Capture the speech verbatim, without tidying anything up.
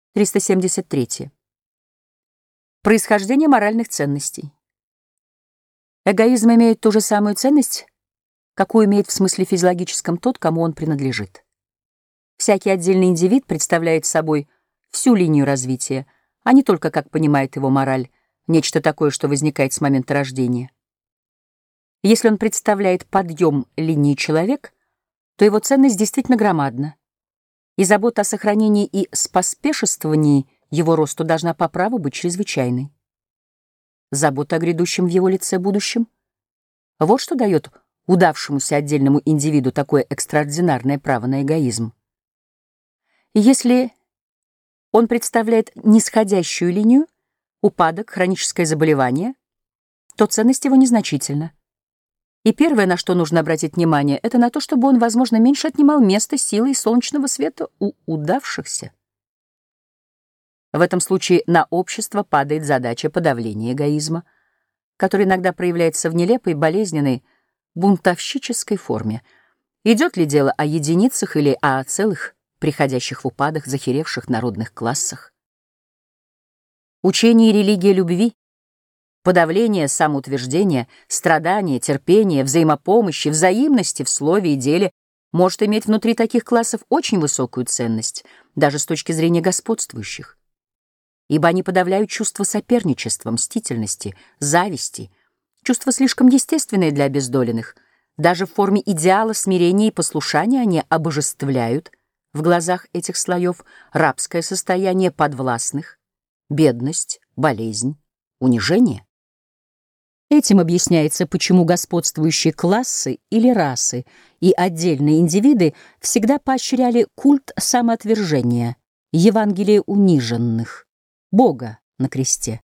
триста семьдесят три. Происхождение моральных ценностей. Эгоизм имеет ту же самую ценность, какую имеет в смысле физиологическом тот, кому он принадлежит. Всякий отдельный индивид представляет собой всю линию развития, а не только, как понимает его мораль, нечто такое, что возникает с момента рождения. Если он представляет подъем линии человек, то его ценность действительно громадна, и забота о сохранении и споспешествовании его росту должна по праву быть чрезвычайной. Забота о грядущем в его лице будущем — вот что дает удавшемуся отдельному индивиду такое экстраординарное право на эгоизм. И если он представляет нисходящую линию, упадок, хроническое заболевание, то ценность его незначительна. И первое, на что нужно обратить внимание, это на то, чтобы он, возможно, меньше отнимал место, силы и солнечного света у удавшихся. В этом случае на общество падает задача подавления эгоизма, который иногда проявляется в нелепой, болезненной, бунтовщической форме. Идет ли дело о единицах или о целых, приходящих в упадок, захеревших народных классах? Учение и религия любви, подавление самоутверждения, страдания, терпения, взаимопомощи, взаимности в слове и деле может иметь внутри таких классов очень высокую ценность, даже с точки зрения господствующих. Ибо они подавляют чувство соперничества, мстительности, зависти, чувство слишком естественное для обездоленных. Даже в форме идеала смирения и послушания они обожествляют в глазах этих слоев рабское состояние подвластных, бедность, болезнь, унижение. Этим объясняется, почему господствующие классы или расы и отдельные индивиды всегда поощряли культ самоотвержения, Евангелие униженных, Бога на кресте.